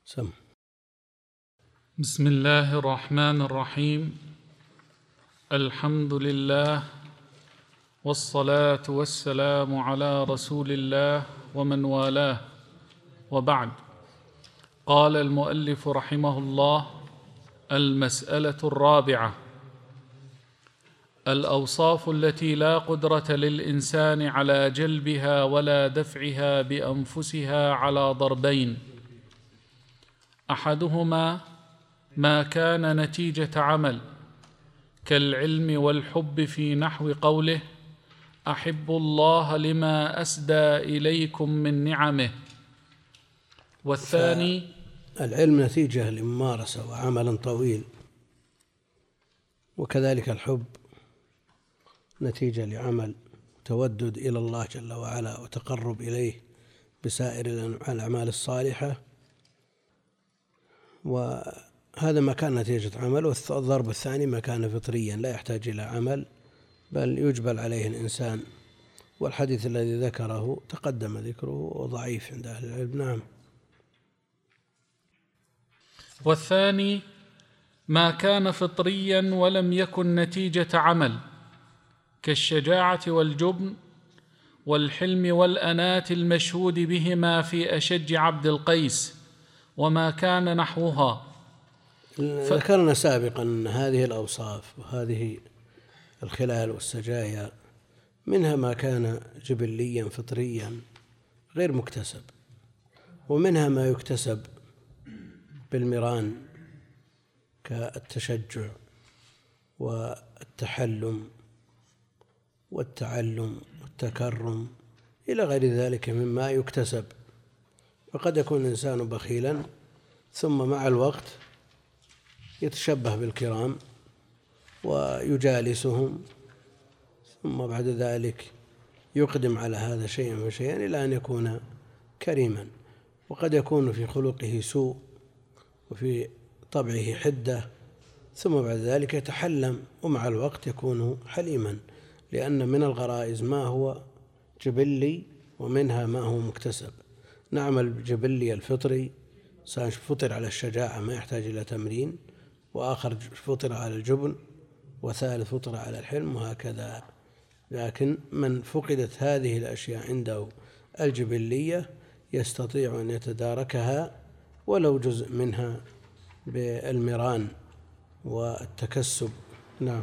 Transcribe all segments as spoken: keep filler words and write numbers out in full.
سم. بسم الله الرحمن الرحيم. الحمد لله والصلاة والسلام على رسول الله ومن والاه، وبعد. قال المؤلف رحمه الله: المسألة الرابعة: الأوصاف التي لا قدرة للإنسان على جلبها ولا دفعها بأنفسها على ضربين: أحدهما ما كان نتيجة عمل كالعلم والحب في نحو قوله: أحب الله لما أسدى إليكم من نعمه. والثاني العلم نتيجة لممارسة وعمل طويل، وكذلك الحب نتيجة لعمل تودد إلى الله جل وعلا وتقرب إليه بسائر الأعمال الصالحة، وهذا ما كان نتيجة عمل. والضرب الثاني ما كان فطريا لا يحتاج إلى عمل بل يجبل عليه الإنسان، والحديث الذي ذكره تقدم ذكره وضعيف عند أهل العلم. نعم. والثاني ما كان فطريا ولم يكن نتيجة عمل كالشجاعة والجبن والحلم والأناة المشهود بهما في أشج عبد القيس وما كان نحوها. ف... ذكرنا سابقا أن هذه الأوصاف وهذه الخلال والسجايا منها ما كان جبليا فطريا غير مكتسب، ومنها ما يكتسب بالمران كالتشجع والتحلم والتعلم والتكرم إلى غير ذلك مما يكتسب. وقد يكون الإنسان بخيلا ثم مع الوقت يتشبه بالكرام ويجالسهم، ثم بعد ذلك يقدم على هذا شيئا فشيئا إلى أن يكون كريما. وقد يكون في خلقه سوء وفي طبعه حدة، ثم بعد ذلك يتحلم ومع الوقت يكون حليما، لأن من الغرائز ما هو جبلي ومنها ما هو مكتسب. نعم، الجبلي الفطري فطر على الشجاعة ما يحتاج إلى تمرين، وآخر فطر على الجبن، وثالث فطر على الحلم، وهكذا. لكن من فقدت هذه الأشياء عنده الجبلية يستطيع أن يتداركها ولو جزء منها بالمران والتكسب. نعم.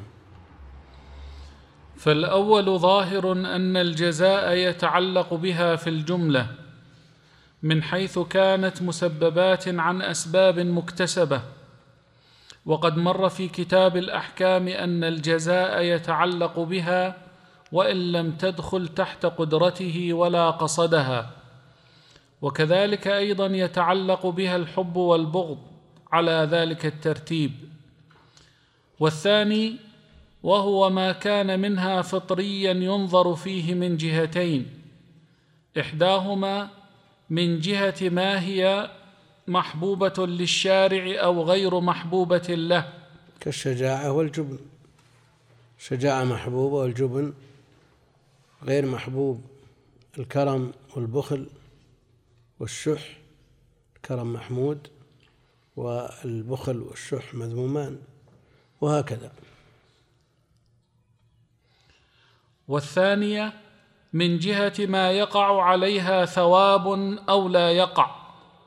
فالأول ظاهر أن الجزاء يتعلق بها في الجملة من حيث كانت مسببات عن أسباب مكتسبة، وقد مر في كتاب الأحكام أن الجزاء يتعلق بها وإن لم تدخل تحت قدرته ولا قصدها، وكذلك أيضا يتعلق بها الحب والبغض على ذلك الترتيب. والثاني وهو ما كان منها فطريا ينظر فيه من جهتين: إحداهما من جهة ما هي محبوبة للشارع أو غير محبوبة له كالشجاعة والجبن. الشجاعة محبوبة والجبن غير محبوب. الكرم والبخل والشح، الكرم محمود والبخل والشح مذمومان، وهكذا. والثانية من جهة ما يقع عليها ثواب أو لا يقع.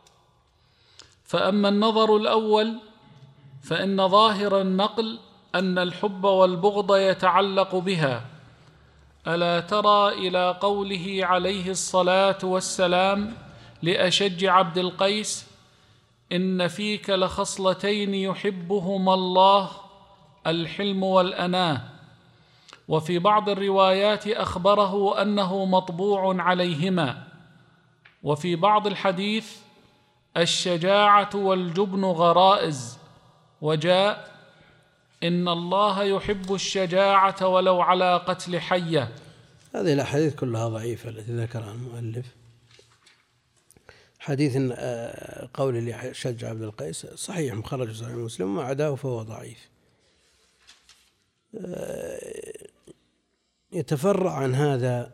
فأما النظر الأول فإن ظاهر النقل أن الحب والبغض يتعلق بها. ألا ترى إلى قوله عليه الصلاة والسلام لأشج عبد القيس: إن فيك لخصلتين يحبهما الله، الحلم والأناة. وفي بعض الروايات أخبره أنه مطبوع عليهما. وفي بعض الحديث: الشجاعة والجبن غرائز. وجاء: إن الله يحب الشجاعة ولو على قتل حية. هذه الأحاديث كلها ضعيفة التي ذكرها المؤلف. حديث قول لأشج عبد القيس صحيح مخرج صحيح مسلم، وما عداه فهو ضعيف. يتفرع عن هذا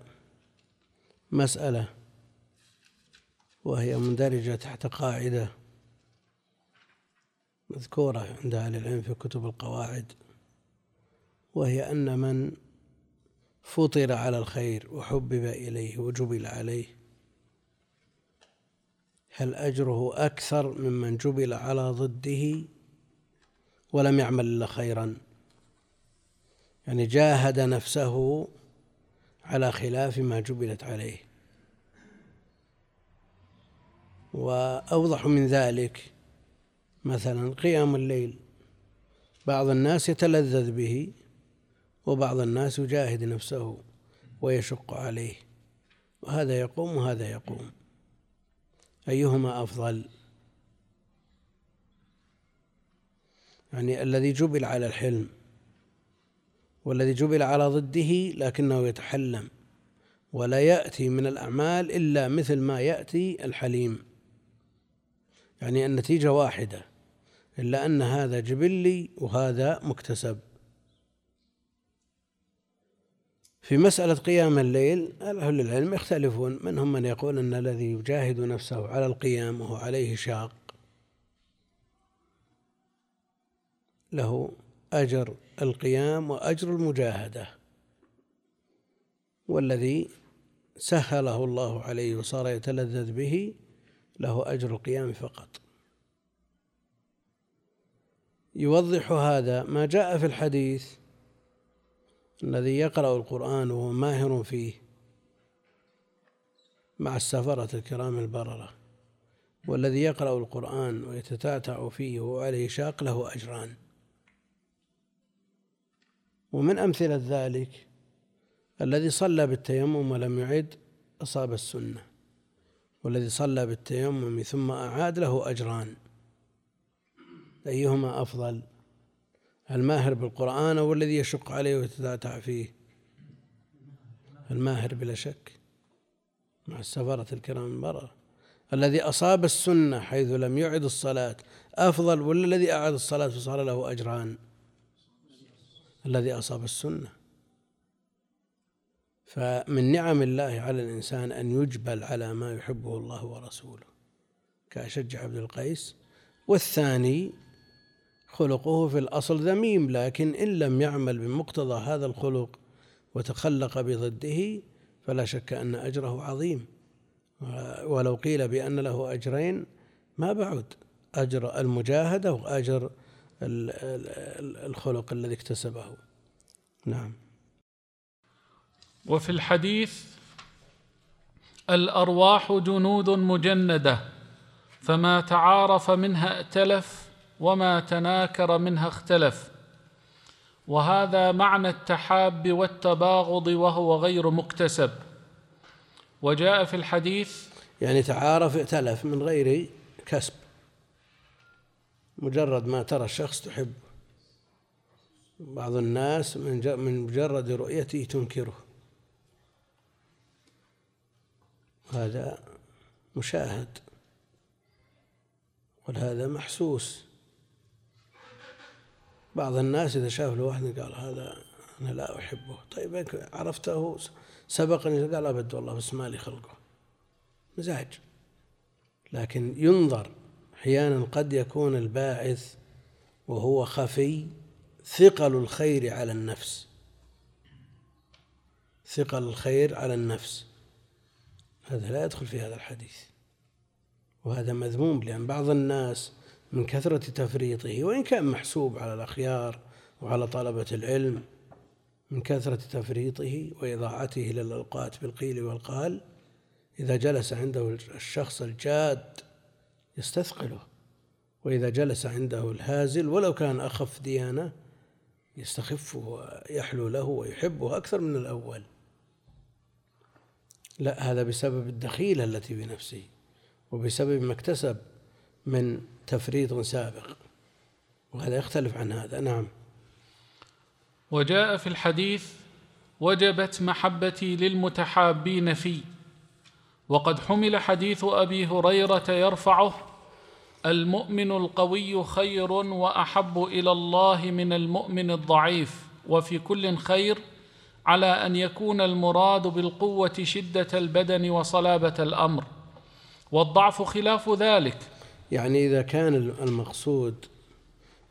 مسألة وهي مندرجة تحت قاعدة مذكورة عند أهل العلم في كتب القواعد، وهي أن من فطر على الخير وحبب إليه وجبل عليه هل أجره أكثر ممن جبل على ضده ولم يعمل إلا خيرا؟ يعني جاهد نفسه على خلاف ما جبلت عليه. وأوضح من ذلك مثلا قيام الليل، بعض الناس يتلذذ به وبعض الناس يجاهد نفسه ويشق عليه، وهذا يقوم وهذا يقوم، أيهما أفضل؟ يعني الذي جبل على الحلم والذي جبل على ضده لكنه يتحلم ولا يأتي من الأعمال إلا مثل ما يأتي الحليم، يعني النتيجة واحدة، إلا أن هذا جبلي وهذا مكتسب. في مسألة قيام الليل أهل العلم يختلفون، منهم من يقول أن الذي يجاهد نفسه على القيام وهو عليه شاق له أجر القيام وأجر المجاهدة، والذي سهله الله عليه وصار يتلذذ به له أجر القيام فقط. يوضح هذا ما جاء في الحديث: الذي يقرأ القرآن وهو ماهر فيه مع السفرة الكرام البررة، والذي يقرأ القرآن ويتتعتع فيه وهو عليه شاق له أجران. ومن أمثلة ذلك الذي صلى بالتيمم ولم يعد أصاب السنة، والذي صلى بالتيمم ثم أعاد له أجران، أيهما أفضل؟ الماهر بالقرآن أو الذي يشق عليه ويتتعتع فيه؟ الماهر بلا شك مع السفرة الكرام البررة. الذي أصاب السنة حيث لم يعد الصلاة أفضل ولا الذي أعاد الصلاة فصار له أجران؟ الذي أصاب السنة. فمن نعم الله على الإنسان أن يجبل على ما يحبه الله ورسوله كأشج عبد القيس. والثاني خلقه في الأصل ذميم، لكن إن لم يعمل بمقتضى هذا الخلق وتخلق بضده فلا شك أن أجره عظيم، ولو قيل بأن له أجرين ما بعد، أجر المجاهدة وأجر الخلق الذي اكتسبه. نعم. وفي الحديث: الأرواح جنود مجندة، فما تعارف منها ائتلف وما تناكر منها اختلف، وهذا معنى التحاب والتباغض وهو غير مكتسب. وجاء في الحديث يعني تعارف ائتلف من غير كسب، مجرد ما ترى الشخص تحب. بعض الناس من مجرد رؤيته تنكره، هذا مشاهد، وهذا محسوس. بعض الناس إذا شاف له واحد قال هذا أنا لا أحبه، طيب عرفته سبقني، قال أبد والله بس مالي خلقه، مزاج. لكن ينظر أحيانا قد يكون الباعث وهو خفي ثقل الخير على النفس، ثقل الخير على النفس، هذا لا يدخل في هذا الحديث، وهذا مذموم. لأن بعض الناس من كثرة تفريطه، وإن كان محسوب على الأخيار وعلى طلبة العلم، من كثرة تفريطه وإضاعته للأوقات بالقيل والقال، إذا جلس عنده الشخص الجاد يستثقله، وإذا جلس عنده الهازل ولو كان أخف ديانة يستخفه ويحلو له ويحبه أكثر من الأول. لا، هذا بسبب الدخيلة التي بنفسه وبسبب ما اكتسب من تفريط سابق، وهذا يختلف عن هذا. نعم. وجاء في الحديث: وجبت محبتي للمتحابين في. وقد حمل حديث أبي هريرة يرفعه: المؤمن القوي خير وأحب إلى الله من المؤمن الضعيف، وفي كل خير، على أن يكون المراد بالقوة شدة البدن وصلابة الأمر، والضعف خلاف ذلك. يعني إذا كان المقصود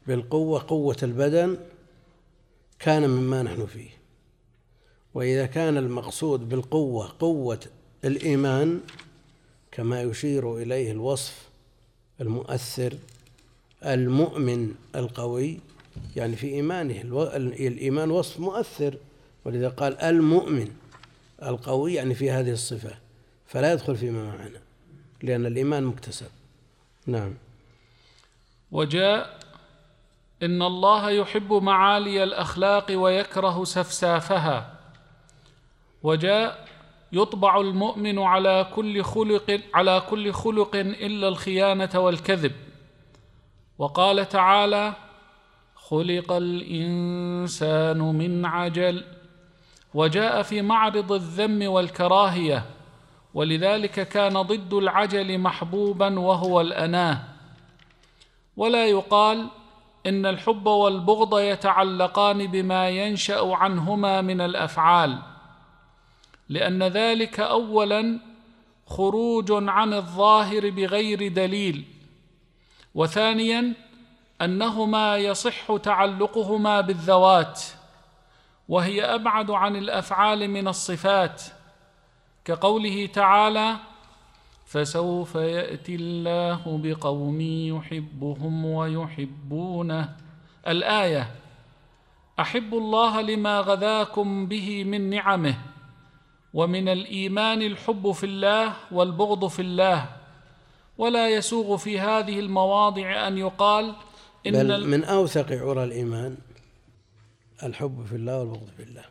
بالقوة قوة البدن كان مما نحن فيه، وإذا كان المقصود بالقوة قوة الإيمان كما يشير إليه الوصف المؤثر المؤمن القوي، يعني في إيمانه الإيمان وصف مؤثر، ولذا قال المؤمن القوي يعني في هذه الصفة، فلا يدخل فيما معنا لأن الإيمان مكتسب. نعم. وجاء إن الله يحب معالي الأخلاق ويكره سفسافها. وجاء يطبع المؤمن على كل خلق على كل خلق إلا الخيانة والكذب. وقال تعالى: خلق الإنسان من عجل. وجاء في معرض الذم والكراهية، ولذلك كان ضد العجل محبوبا وهو الأناه. ولا يقال إن الحب والبغض يتعلقان بما ينشأ عنهما من الأفعال، لأن ذلك أولا خروج عن الظاهر بغير دليل، وثانيا أنهما يصح تعلقهما بالذوات، وهي أبعد عن الأفعال من الصفات، كقوله تعالى: فسوف يأتي الله بقوم يحبهم ويحبونه. الآية: أحب الله لما غذاكم به من نعمه. ومن الإيمان الحب في الله والبغض في الله. ولا يسوغ في هذه المواضع أن يقال إن بل من أوثق عرى الإيمان الحب في الله والبغض في الله.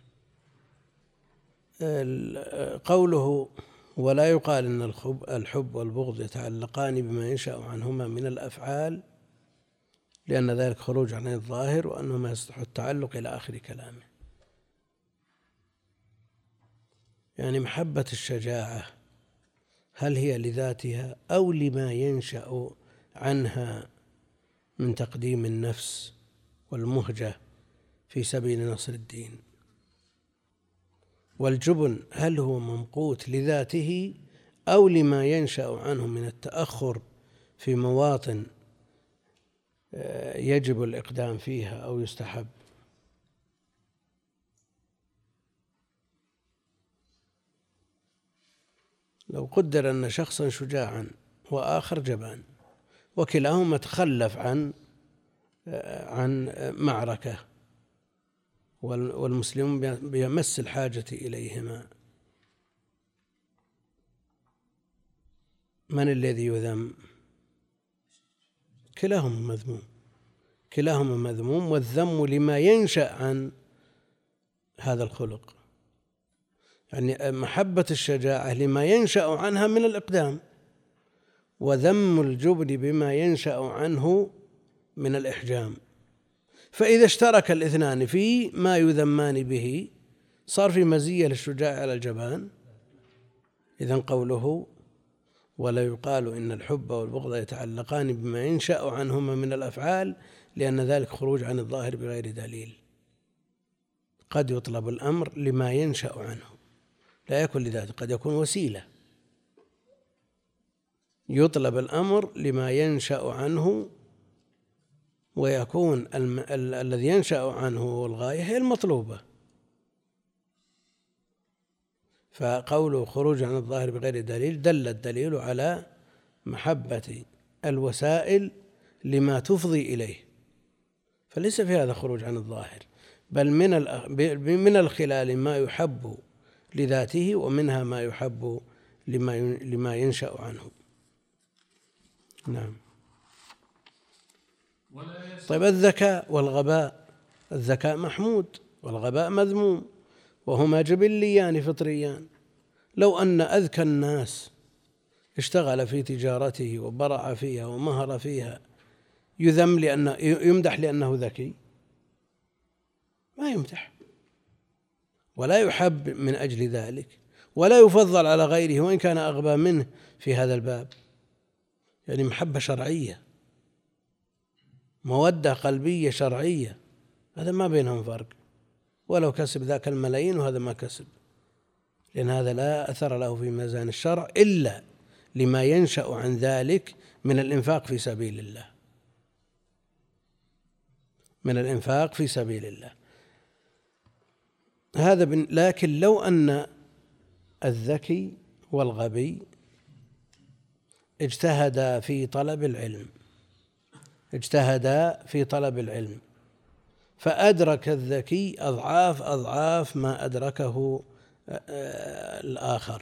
قوله ولا يقال إن الحب والبغض يتعلقان بما ينشأ عنهما من الأفعال، لأن ذلك خروج عن الظاهر وأنهما يصح التعلق إلى آخر كلامه. يعني محبة الشجاعة هل هي لذاتها أو لما ينشأ عنها من تقديم النفس والمهجة في سبيل نصر الدين؟ والجبن هل هو ممقوت لذاته أو لما ينشأ عنه من التأخر في مواطن يجب الإقدام فيها أو يستحب؟ لو قدر أن شخصا شجاعا وآخر جبان وكلاهما تخلف عن عن معركة والمسلمون بيمس الحاجة إليهما، من الذي يذم؟ كلاهما مذموم، كلاهما مذموم، والذم لما ينشأ عن هذا الخلق. يعني محبة الشجاعة لما ينشأ عنها من الإقدام، وذم الجبن بما ينشأ عنه من الإحجام. فإذا اشترك الاثنان في ما يذمان به صار في مزية للشجاع على الجبان. إذن قوله ولا يقال إن الحب والبغض يتعلقان بما ينشأ عنهما من الأفعال، لأن ذلك خروج عن الظاهر بغير دليل. قد يطلب الأمر لما ينشأ عنه، لا يكون لذاته، قد يكون وسيلة. يطلب الأمر لما ينشأ عنه، ويكون الم... ال... الذي ينشأ عنه الغاية هي المطلوبة. فقوله خروج عن الظاهر بغير دليل دل الدليل على محبة الوسائل لما تفضي إليه، فليس في هذا خروج عن الظاهر، بل من ال... من الخلال ما يحب لذاته، ومنها ما يحب لما لما ينشأ عنه. نعم. طيب الذكاء والغباء، الذكاء محمود والغباء مذموم، وهما جبليان فطريان. لو أن أذكى الناس اشتغل في تجارته وبرع فيها ومهر فيها يذم لأنه يمدح لأنه ذكي؟ ما يمدح، ولا يحب من أجل ذلك، ولا يفضل على غيره وإن كان أغبى منه في هذا الباب. يعني محبة شرعية، مودة قلبية شرعية، هذا ما بينهم فرق. ولو كسب ذاك الملايين وهذا ما كسب، لأن هذا لا أثر له في ميزان الشرع إلا لما ينشأ عن ذلك من الإنفاق في سبيل الله. من الإنفاق في سبيل الله. هذا بن... لكن لو أن الذكي والغبي اجتهدا في طلب العلم اجتهدا في طلب العلم فأدرك الذكي أضعاف أضعاف ما أدركه الآخر،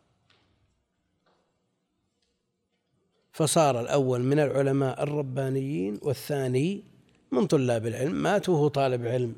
فصار الأول من العلماء الربانيين والثاني من طلاب العلم مات وهو طالب علم.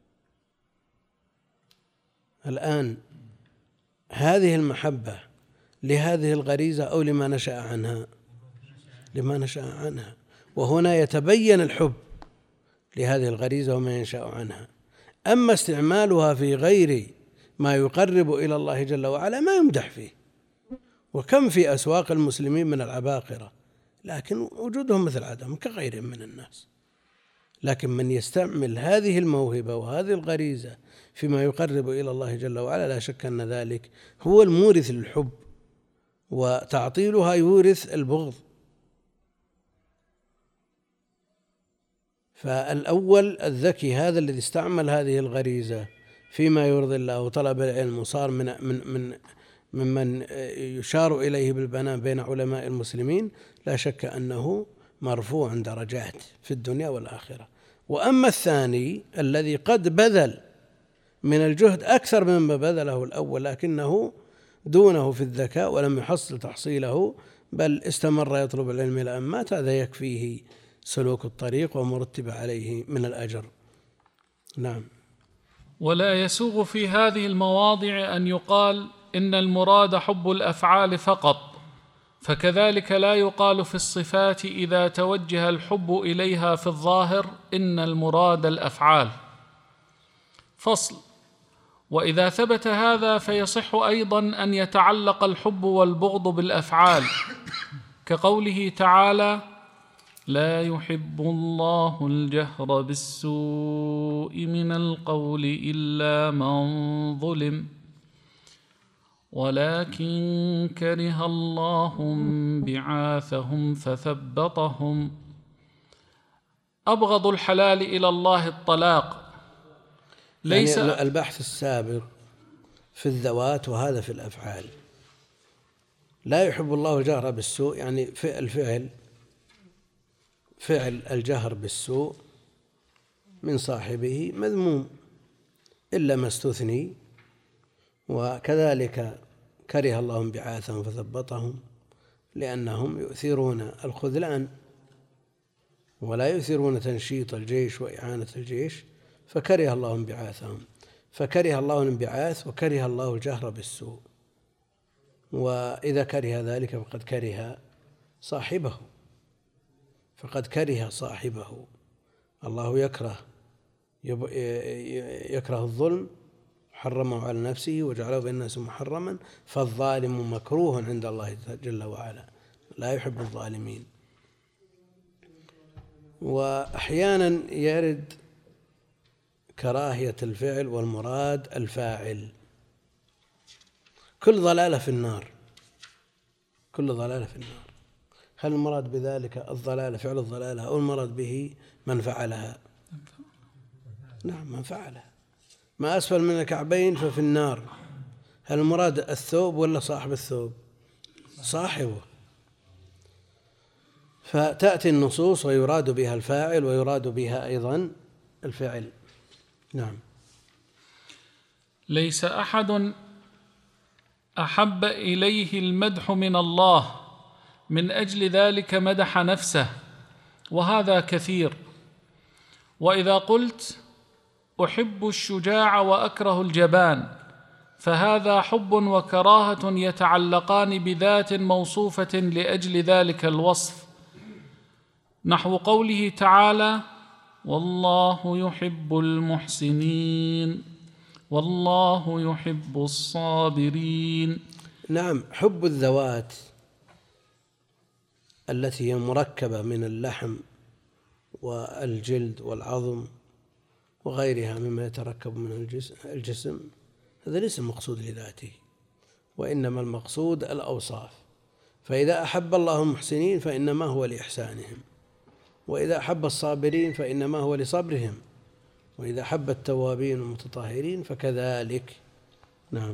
الآن هذه المحبة لهذه الغريزة أو لما نشأ عنها؟ لما نشأ عنها. وهنا يتبين الحب لهذه الغريزة وما ينشأ عنها. أما استعمالها في غير ما يقرب إلى الله جل وعلا ما يمدح فيه، وكم في أسواق المسلمين من العباقرة لكن وجودهم مثل عدم كغيرهم من الناس. لكن من يستعمل هذه الموهبة وهذه الغريزة فيما يقرب إلى الله جل وعلا لا شك أن ذلك هو المورث للحب، وتعطيلها يورث البغض. فالأول الذكي هذا الذي استعمل هذه الغريزة فيما يرضي الله وطلب العلم وصار من من من ممن يشار إليه بالبنان بين علماء المسلمين لا شك أنه مرفوع درجات في الدنيا والآخرة. وأما الثاني الذي قد بذل من الجهد أكثر مما بذله الأول لكنه دونه في الذكاء ولم يحصل تحصيله بل استمر يطلب العلم إلى أن مات، هذا يكفيه سلوك الطريق ومرتب عليه من الأجر. نعم. ولا يسوغ في هذه المواضع أن يقال إن المراد حب الأفعال فقط، فكذلك لا يقال في الصفات إذا توجه الحب إليها في الظاهر إن المراد الأفعال. فصل. وإذا ثبت هذا فيصح أيضا أن يتعلق الحب والبغض بالأفعال، كقوله تعالى: لا يحب الله الجهر بالسوء من القول إلا من ظلم ولكن كره الله بعاثهم فثبطهم. أبغض الحلال إلى الله الطلاق. ليس يعني البحث السابق في الذوات وهذا في الأفعال. لا يحب الله الجهر بالسوء يعني في الفعل فعل الجهر بالسوء من صاحبه مذموم إلا ما استثني. وكذلك كره الله انبعاثهم فثبطهم لأنهم يؤثرون الخذلان ولا يؤثرون تنشيط الجيش وإعانة الجيش، فكره الله انبعاثهم، فكره الله الانبعاث وكره الله الجهر بالسوء. وإذا كره ذلك فقد كره صاحبه فقد كره صاحبه. الله يكره يكره الظلم، حرمه على نفسه وجعله بين الناس محرما، فالظالم مكروه عند الله جل وعلا، لا يحب الظالمين. وأحيانا يرد كراهية الفعل والمراد الفاعل. كل ضلالة في النار، كل ضلالة في النار. هل المراد بذلك الضلالة فعل الضلالة أو المراد به من فعلها؟ نعم، من فعلها. ما أسفل من الكعبين ففي النار. هل المراد الثوب ولا صاحب الثوب؟ صاحبه. فتأتي النصوص ويراد بها الفاعل ويراد بها أيضا الفعل. نعم. ليس أحد أحب إليه المدح من الله من أجل ذلك مدح نفسه، وهذا كثير. وإذا قلت أحب الشجاع وأكره الجبان فهذا حب وكراهة يتعلقان بذات موصوفة لأجل ذلك الوصف، نحو قوله تعالى: والله يحب المحسنين والله يحب الصابرين. نعم. حب الذوات التي هي مركبة من اللحم والجلد والعظم وغيرها مما يتركب من الجسم، هذا ليس المقصود لذاته، وإنما المقصود الأوصاف. فإذا أحب الله المحسنين فإنما هو لإحسانهم، وإذا أحب الصابرين فإنما هو لصبرهم، وإذا أحب التوابين المتطهرين فكذلك. نعم.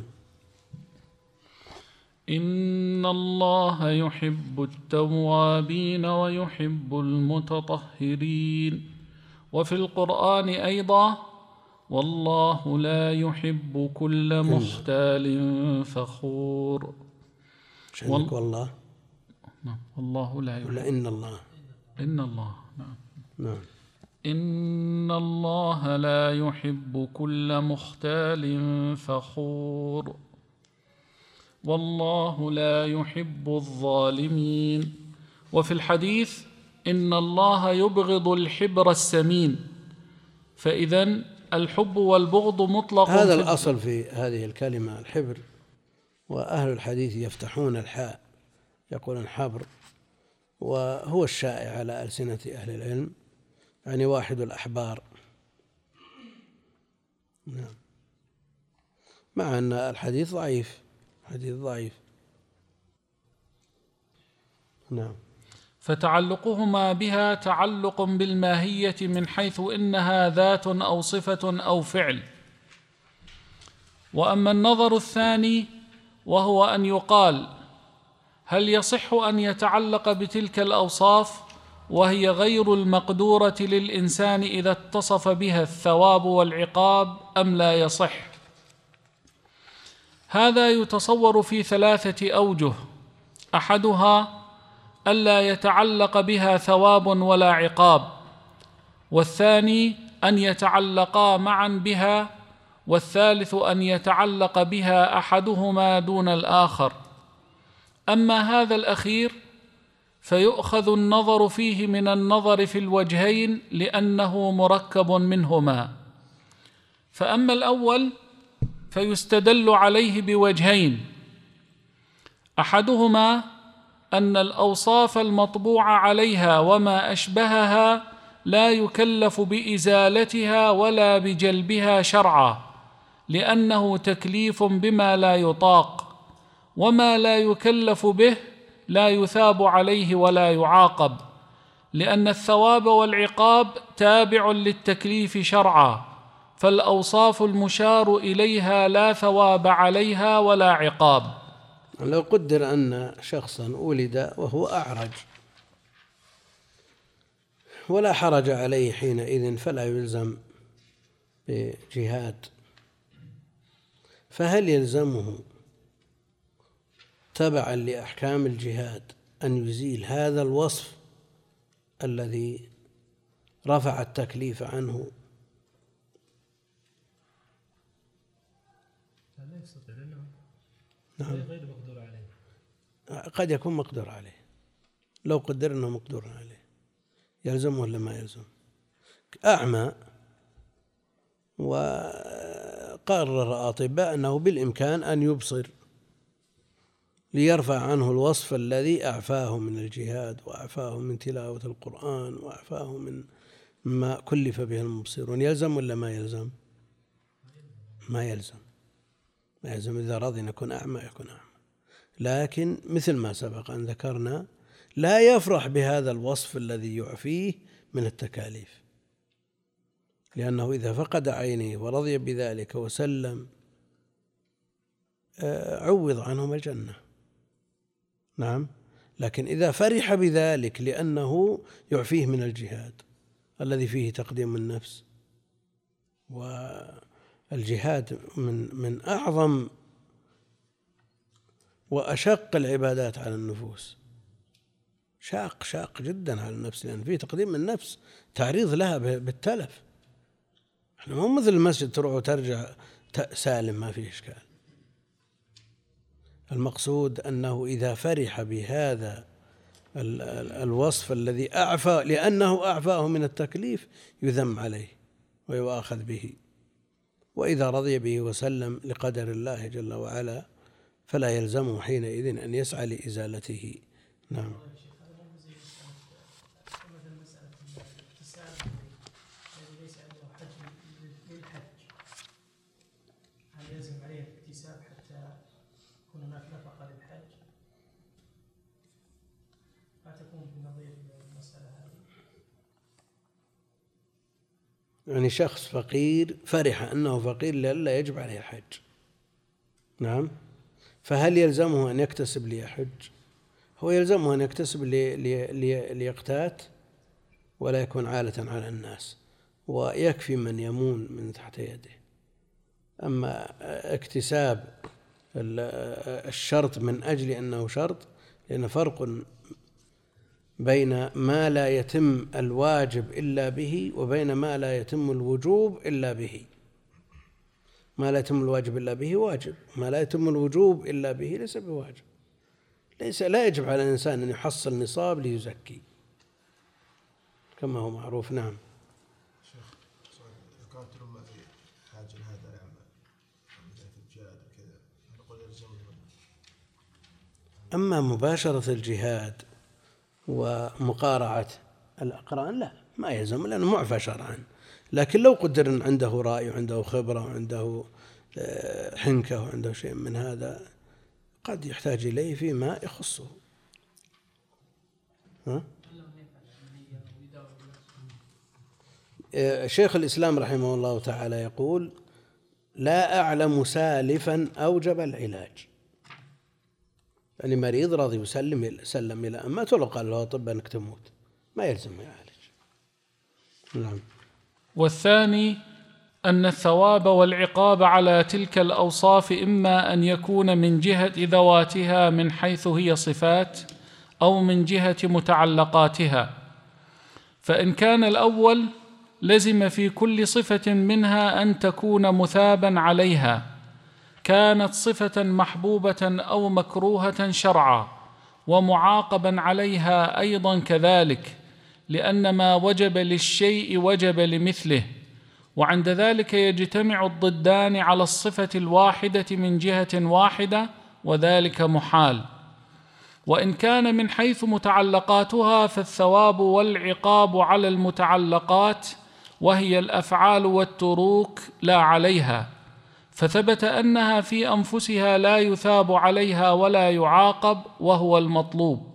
إن الله يحب التوابين ويحب المتطهرين. وفي القرآن أيضا: والله لا يحب كل مختال فخور. مش عندك والله؟ نعم. والله لا يحب. ولا إن الله؟ إن الله. نعم. نعم. إن الله لا يحب كل مختال فخور. والله لا يحب الظالمين. وفي الحديث: إن الله يبغض الحبر السمين. فإذن الحب والبغض مطلق. هذا الأصل في هذه الكلمة الحبر، وأهل الحديث يفتحون الحاء يقولون حبر، وهو الشائع على ألسنة أهل العلم، يعني واحد الأحبار. نعم. مع أن الحديث ضعيف، حديث ضعيف. نعم. فتعلقهما بها تعلق بالماهية من حيث إنها ذات أو صفة أو فعل. وأما النظر الثاني وهو أن يقال: هل يصح أن يتعلق بتلك الأوصاف وهي غير المقدورة للإنسان إذا اتصف بها الثواب والعقاب أم لا يصح؟ هذا يتصور في ثلاثة أوجه: أحدها ألا يتعلق بها ثواب ولا عقاب، والثاني أن يتعلقا معا بها، والثالث أن يتعلق بها أحدهما دون الآخر. أما هذا الأخير فيؤخذ النظر فيه من النظر في الوجهين لأنه مركب منهما. فأما الأول فيستدل عليه بوجهين: أحدهما أن الأوصاف المطبوعة عليها وما أشبهها لا يكلف بإزالتها ولا بجلبها شرعا، لأنه تكليف بما لا يطاق، وما لا يكلف به لا يثاب عليه ولا يعاقب، لأن الثواب والعقاب تابع للتكليف شرعا، فالأوصاف المشار إليها لا ثواب عليها ولا عقاب. لو قدر أن شخصا ولد وهو أعرج ولا حرج عليه حينئذ فلا يلزم بجهاد، فهل يلزمه تبعا لأحكام الجهاد أن يزيل هذا الوصف الذي رفع التكليف عنه؟ نعم. غير مقدور عليه. قد يكون مقدور عليه. لو قدر أنه مقدور عليه يلزمه ولا ما يلزم؟ أعمى وقرر أطباء أنه بالإمكان أن يبصر ليرفع عنه الوصف الذي أعفاه من الجهاد وأعفاه من تلاوة القرآن وأعفاه من ما كلف به المبصرون. يلزم ولا ما يلزم؟ ما يلزم. ما يلزم. إذا رضي أن يكون أعمى يكون أعمى، لكن مثل ما سبق أن ذكرنا لا يفرح بهذا الوصف الذي يعفيه من التكاليف، لأنه إذا فقد عينه ورضي بذلك وسلم عوض عنهم الجنة. نعم. لكن إذا فرح بذلك لأنه يعفيه من الجهاد الذي فيه تقديم النفس، والجهاد من من أعظم وأشق العبادات على النفوس، شاق شاق جدا على النفس، لأن فيه تقديم النفس، تعريض لها بالتلف. احنا مو مثل المسجد تروح وترجع سالم ما فيه إشكال. المقصود أنه إذا فرح بهذا الوصف الذي أعفى لأنه أعفاه من التكليف يذم عليه ويؤاخذ به، وإذا رضي به وسلم لقدر الله جل وعلا فلا يلزمه حينئذ أن يسعى لإزالته. نعم. يعني شخص فقير فرح أنه فقير لئلا يجب عليه الحج، نعم، فهل يلزمه أن يكتسب ليحج؟ هو يلزمه أن يكتسب ليقتات ولا يكون عالة على الناس، ويكفي من يمون من تحت يده. أما اكتساب الشرط من أجل أنه شرط، لأن فرق بين ما لا يتم الواجب إلا به وبين ما لا يتم الوجوب إلا به. ما لا يتم الواجب إلا به واجب، ما لا يتم الوجوب إلا به ليس بواجب. ليس لا يجب على الإنسان أن يحصل نصاب ليزكي كما هو معروف. نعم. شيخ إذا كانت الأمة في حاجة لهذا العمل مثل في الجهاد وكذا نقول يلزمهم. أما مباشرة الجهاد ومقارعة الأقران لا، ما يلزم لأنه معفى شرعا. لكن لو قدر أن عنده رأي وعنده خبرة وعنده حنكة وعنده شيء من هذا قد يحتاج إليه فيما يخصه. ها؟ شيخ الإسلام رحمه الله تعالى يقول: لا أعلم سالفا أوجب العلاج. يعني مريض راضي يسلم سلم إلى أمته لو قال له طب أنك تموت ما يلزم يعالج. نعم. والثاني أن الثواب والعقاب على تلك الأوصاف إما أن يكون من جهة ذواتها من حيث هي صفات، أو من جهة متعلقاتها. فإن كان الأول لزم في كل صفة منها أن تكون مثابا عليها، كانت صفة محبوبة أو مكروهة شرعا، ومعاقبا عليها أيضا كذلك، لأن ما وجب للشيء وجب لمثله، وعند ذلك يجتمع الضدان على الصفة الواحدة من جهة واحدة، وذلك محال. وإن كان من حيث متعلقاتها فالثواب والعقاب على المتعلقات، وهي الأفعال والتروك، لا عليها، فثبت أنها في أنفسها لا يثاب عليها ولا يعاقب، وهو المطلوب.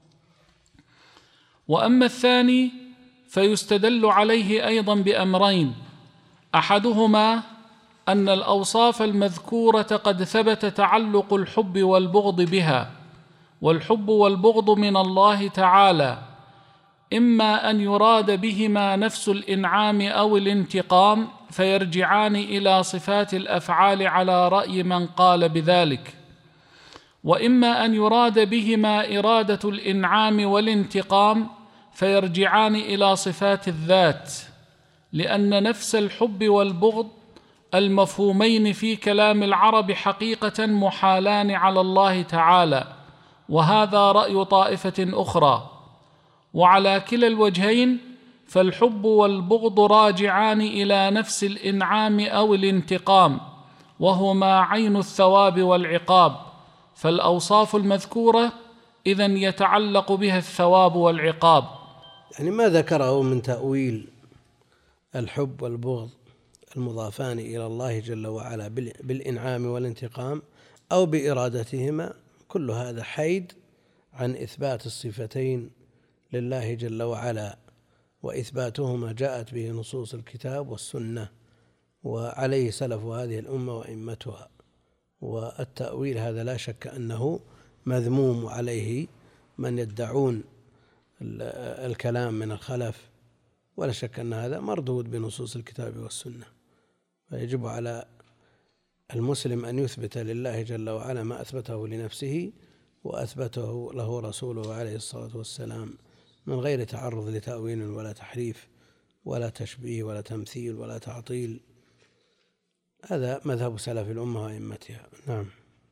وأما الثاني فيستدل عليه أيضا بأمرين: أحدهما أن الأوصاف المذكورة قد ثبت تعلق الحب والبغض بها، والحب والبغض من الله تعالى، إما أن يراد بهما نفس الإنعام أو الانتقام فيرجعان إلى صفات الأفعال على رأي من قال بذلك، وإما أن يراد بهما إرادة الإنعام والانتقام فيرجعان إلى صفات الذات، لأن نفس الحب والبغض المفهومين في كلام العرب حقيقة محالان على الله تعالى، وهذا رأي طائفة أخرى. وعلى كلا الوجهين فالحب والبغض راجعان إلى نفس الإنعام أو الانتقام، وهما عين الثواب والعقاب، فالأوصاف المذكورة إذن يتعلق بها الثواب والعقاب. يعني ما ذكره من تأويل الحب والبغض المضافان إلى الله جل وعلا بالإنعام والانتقام أو بإرادتهما، كل هذا حيد عن إثبات الصفتين لله جل وعلا، وإثباتهما جاءت به نصوص الكتاب والسنة، وعليه سلف هذه الأمة وأئمتها. والتأويل هذا لا شك أنه مذموم، وعليه من يدعون الكلام من الخلف، ولا شك أن هذا مردود بنصوص الكتاب والسنة. فيجب على المسلم أن يثبت لله جل وعلا ما أثبته لنفسه وأثبته له رسوله عليه الصلاة والسلام، من غير تعرض لتأويل ولا تحريف ولا تشبيه ولا تمثيل ولا تعطيل. هذا مذهب سلف الأمة وأئمتها. نعم.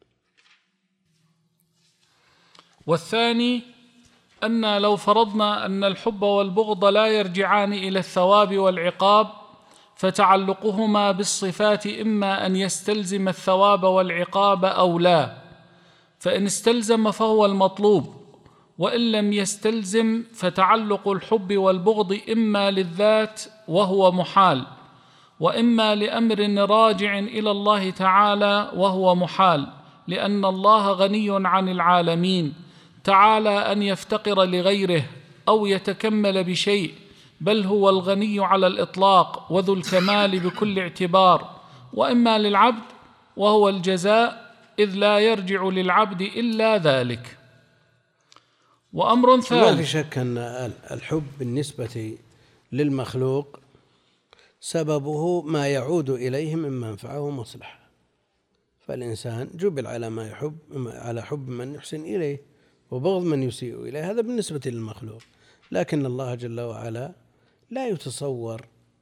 والثاني أن لو فرضنا أن الحب والبغض لا يرجعان إلى الثواب والعقاب، فتعلقهما بالصفات إما أن يستلزم الثواب والعقاب أو لا، فإن استلزم فهو المطلوب، وإن لم يستلزم فتعلق الحب والبغض إما للذات وهو محال، وإما لأمر راجع إلى الله تعالى وهو محال، لأن الله غني عن العالمين تعالى أن يفتقر لغيره أو يتكمل بشيء، بل هو الغني على الإطلاق وذو الكمال بكل اعتبار، وإما للعبد وهو الجزاء، إذ لا يرجع للعبد إلا ذلك. وأمر ثالث، ما في شك أن الحب بالنسبة للمخلوق سببه ما يعود إليه من منفعة ومصلحة، فالإنسان جبل على ما يحب، على حب من يحسن إليه وبغض من يسيء إليه، هذا بالنسبة للمخلوق. لكن الله جل وعلا لا يتصور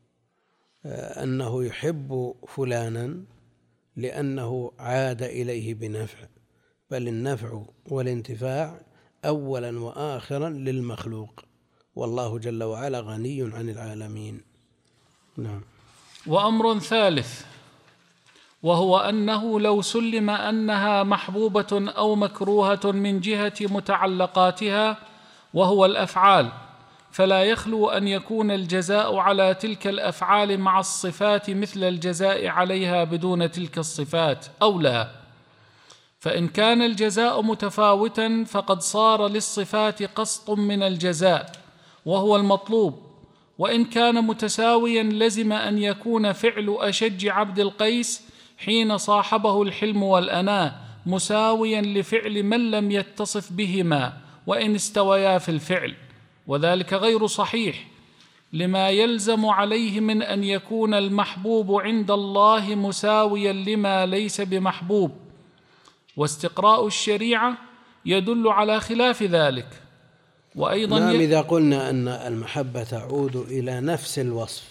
أنه يحب فلانا لأنه عاد إليه بنفع، بل النفع والانتفاع أولا وآخرا للمخلوق، والله جل وعلا غني عن العالمين. نعم. وأمر ثالث، وهو أنه لو سلم أنها محبوبة أو مكروهة من جهة متعلقاتها وهو الأفعال، فلا يخلو أن يكون الجزاء على تلك الأفعال مع الصفات مثل الجزاء عليها بدون تلك الصفات أو لا. فإن كان الجزاء متفاوتا فقد صار للصفات قسط من الجزاء وهو المطلوب، وإن كان متساويا لزم أن يكون فعل أشج عبد القيس حين صاحبه الحلم والأناة مساويا لفعل من لم يتصف بهما وإن استويا في الفعل، وذلك غير صحيح لما يلزم عليه من أن يكون المحبوب عند الله مساويا لما ليس بمحبوب. واستقراء الشريعة يدل على خلاف ذلك. وأيضا نعم، إذا قلنا أن المحبة تعود إلى نفس الوصف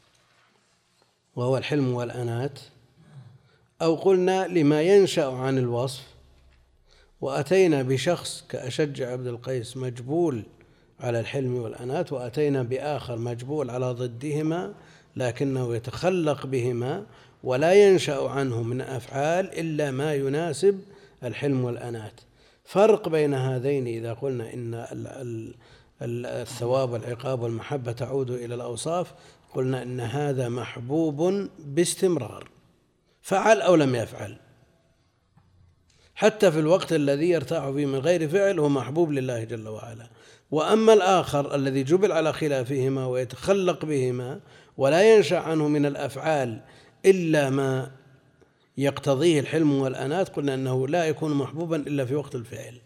وهو الحلم والأنات، أو قلنا لما ينشأ عن الوصف، وأتينا بشخص كأشج عبد القيس مجبول على الحلم والأنات، وأتينا بآخر مجبول على ضدهما لكنه يتخلق بهما ولا ينشأ عنه من أفعال إلا ما يناسب الحلم والأنات. فرق بين هذين إذا قلنا إن الثواب والعقاب والمحبة تعود إلى الأوصاف، قلنا إن هذا محبوب باستمرار، فعل أو لم يفعل، حتى في الوقت الذي يرتاح فيه من غير فعل هو محبوب لله جل وعلا. وأما الآخر الذي جبل على خلافهما ويتخلق بهما ولا ينشأ عنه من الأفعال إلا ما يقتضيه الحلم والأنات، قلنا أنه لا يكون محبوبا إلا في وقت الفعل،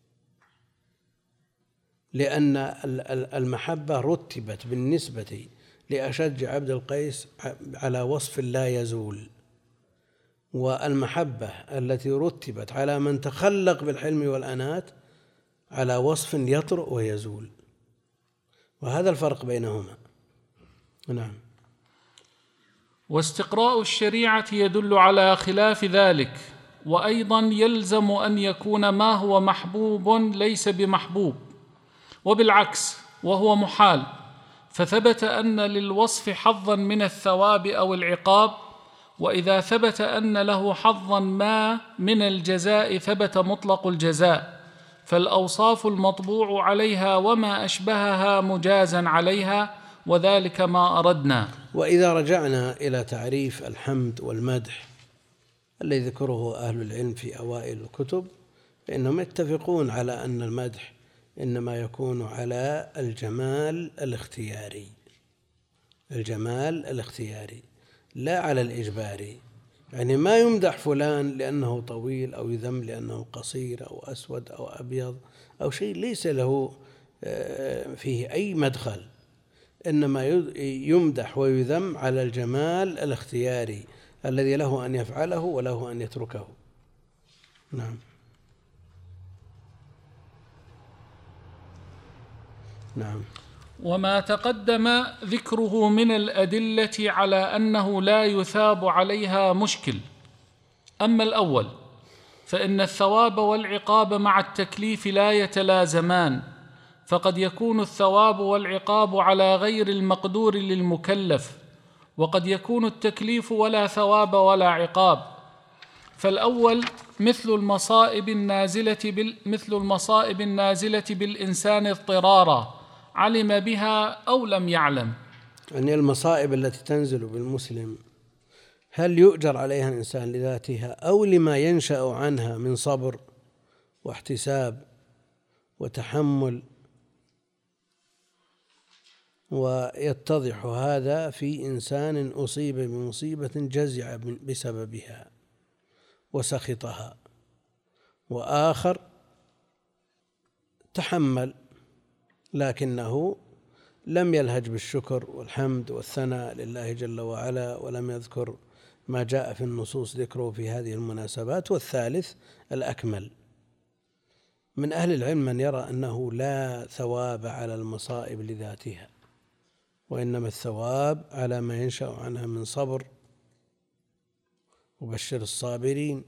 لأن المحبة رتبت بالنسبة لأشج عبد القيس على وصف لا يزول، والمحبة التي رتبت على من تخلق بالحلم والأنات على وصف يطرأ ويزول، وهذا الفرق بينهما. نعم. واستقراء الشريعة يدل على خلاف ذلك. وأيضا يلزم أن يكون ما هو محبوب ليس بمحبوب، وبالعكس وهو محال، فثبت أن للوصف حظا من الثواب أو العقاب، وإذا ثبت أن له حظا ما من الجزاء ثبت مطلق الجزاء، فالأوصاف المطبوع عليها وما أشبهها مجازا عليها، وذلك ما أردنا. وإذا رجعنا إلى تعريف الحمد والمدح الذي ذكره أهل العلم في أوائل الكتب، فإنهم يتفقون على أن المدح إنما يكون على الجمال الاختياري، الجمال الاختياري لا على الإجباري. يعني ما يمدح فلان لأنه طويل أو يذم لأنه قصير أو أسود أو أبيض أو شيء ليس له فيه أي مدخل، إنما يمدح ويذم على الجمال الاختياري الذي له أن يفعله وله أن يتركه. نعم. نعم. وما تقدم ذكره من الأدلة على أنه لا يثاب عليها مشكل. أما الأول فإن الثواب والعقاب مع التكليف لا يتلازمان، فقد يكون الثواب والعقاب على غير المقدور للمكلف، وقد يكون التكليف ولا ثواب ولا عقاب. فالأول مثل المصائب النازلة بال... مثل المصائب النازلة بالإنسان اضطرارا علم بها أو لم يعلم. يعني المصائب التي تنزل بالمسلم هل يؤجر عليها الإنسان لذاتها أو لما ينشأ عنها من صبر واحتساب وتحمل ويتضح هذا في إنسان أصيب بمصيبة جزع بسببها وسخطها، وآخر تحمل لكنه لم يلهج بالشكر والحمد والثناء لله جل وعلا، ولم يذكر ما جاء في النصوص ذكره في هذه المناسبات. والثالث الأكمل من أهل العلم من يرى أنه لا ثواب على المصائب لذاتها، وإنما الثواب على ما ينشأ عنها من صبر. وبشر الصابرين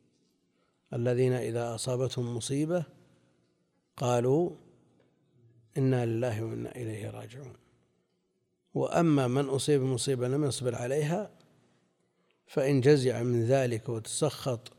الذين إذا أصابتهم مصيبة قالوا إنا لله وإنا إليه راجعون. وأما من أصيب مصيبة لم يصبر عليها فإن جزع من ذلك وتسخط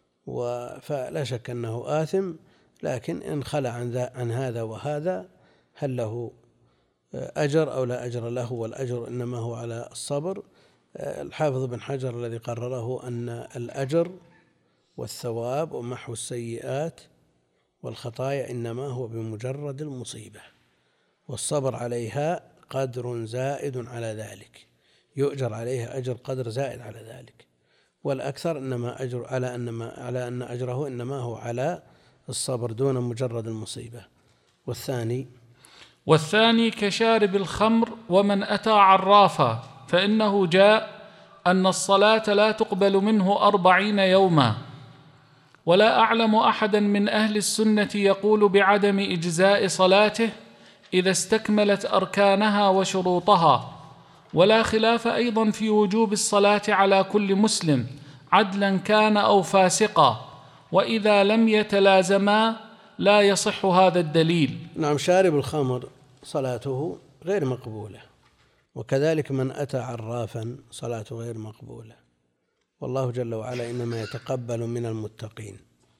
فلا شك أنه آثم، لكن إن خلع عن هذا وهذا هل له أجر أو لا أجر له؟ والأجر إنما هو على الصبر. الحافظ بن حجر الذي قرره أن الأجر والثواب ومحو السيئات والخطايا إنما هو بمجرد المصيبة، والصبر عليها قدر زائد على ذلك، يؤجر عليها أجر قدر زائد على ذلك. والأكثر إنما أجر على أنما على أن أجره إنما هو على الصبر دون مجرد المصيبة. والثاني والثاني كشارب الخمر ومن أتى عرافا، فإنه جاء أن الصلاة لا تقبل منه أربعين يوما، ولا أعلم أحدا من أهل السنة يقول بعدم إجزاء صلاته إذا استكملت أركانها وشروطها، ولا خلاف أيضا في وجوب الصلاة على كل مسلم عدلا كان أو فاسقا، وإذا لم يتلازما لا يصح هذا الدليل. نعم، شارب الخمر صلاته غير مقبولة، وكذلك من أتى عرافا صلاته غير مقبولة، والله جل وعلا إنما يتقبل من المتقين.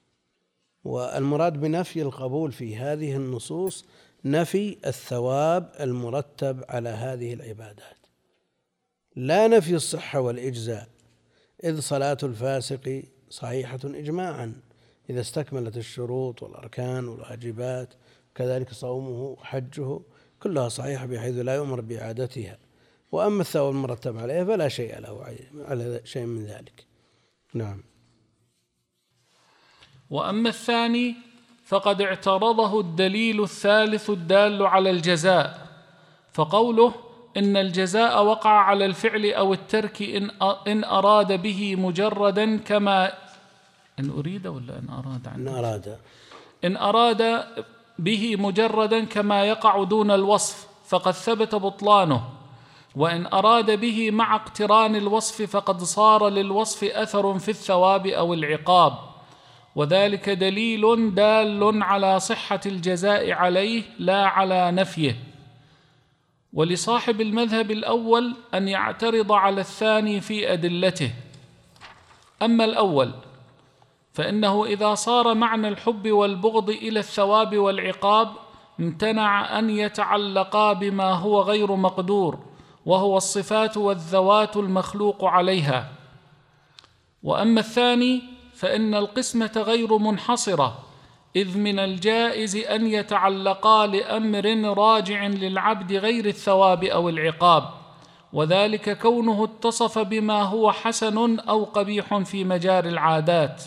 والمراد بنفي القبول في هذه النصوص نفي الثواب المرتب على هذه العبادات، لا نفي الصحة والإجزاء، إذ صلاة الفاسق صحيحة إجماعا إذا استكملت الشروط والأركان والواجبات، كذلك صومه وحجه كلها صحيحة بحيث لا يؤمر بإعادتها. وأما الثواب المرتب عليه فلا شيء له على شيء من ذلك. نعم. وأما الثاني فقد اعترضه الدليل الثالث الدال على الجزاء، فقوله إن الجزاء وقع على الفعل أو الترك إن إن أراد به مجردا كما إن أريد ولا إن أراد إن أراد إن أراد به مجردا كما يقع دون الوصف فقد ثبت بطلانه، وإن أراد به مع اقتران الوصف فقد صار للوصف أثر في الثواب أو العقاب، وذلك دليل دال على صحة الجزاء عليه لا على نفيه. ولصاحب المذهب الأول أن يعترض على الثاني في أدلته. أما الأول فإنه إذا صار معنى الحب والبغض إلى الثواب والعقاب امتنع أن يتعلقا بما هو غير مقدور، وهو الصفات والذوات المخلوق عليها. وأما الثاني فإن القسمة غير منحصرة، إذ من الجائز أن يتعلقا لأمر راجع للعبد غير الثواب أو العقاب، وذلك كونه اتصف بما هو حسن أو قبيح في مجاري العادات.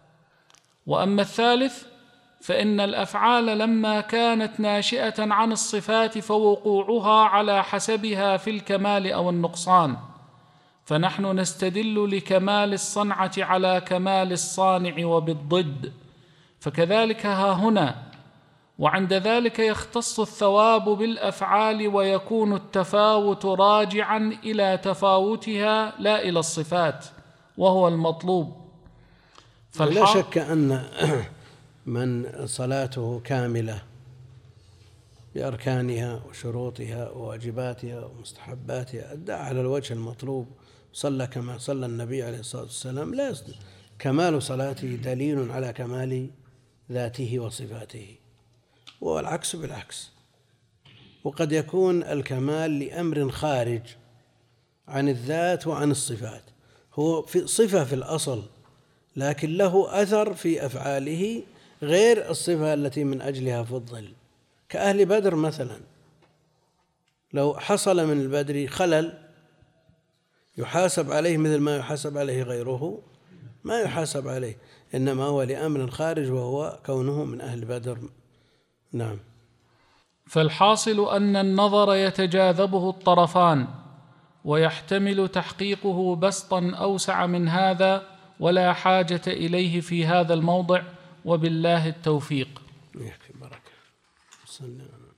وأما الثالث فإن الأفعال لما كانت ناشئة عن الصفات فوقوعها على حسبها في الكمال أو النقصان، فنحن نستدل لكمال الصنعة على كمال الصانع وبالضد، فكذلك ها هنا. وعند ذلك يختص الثواب بالأفعال ويكون التفاوت راجعا إلى تفاوتها لا إلى الصفات، وهو المطلوب. لا شك أن من صلاته كاملة بأركانها وشروطها وواجباتها ومستحباتها أدى على الوجه المطلوب، صلى كما صلى النبي عليه الصلاة والسلام، لا يصدق كمال صلاته دليل على كمال ذاته وصفاته، والعكس بالعكس. وقد يكون الكمال لأمر خارج عن الذات وعن الصفات، هو في صفة في الأصل لكن له أثر في أفعاله غير الصفة التي من أجلها فضل، كأهل بدر مثلا. لو حصل من البدر خلل يحاسب عليه مثل ما يحاسب عليه غيره؟ ما يحاسب عليه، إنما هو لأمر خارج وهو كونه من أهل بدر. نعم. فالحاصل أن النظر يتجاذبه الطرفان، ويحتمل تحقيقه بسطا أوسع من هذا، ولا حاجة إليه في هذا الموضع، وبالله التوفيق. يكفي بركة.